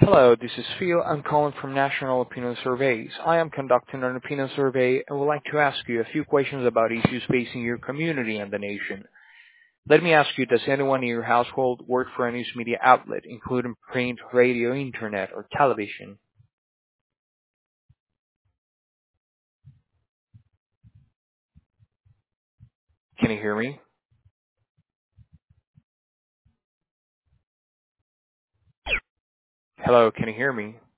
Hello, this is Phil. I'm calling from National Opinion Surveys. I am conducting an opinion survey and would like to ask you a few questions about issues facing your community and the nation. Let me ask you, does anyone in your household work for a news media outlet, including print, radio, internet, or television? Can you hear me? Hello, can you hear me?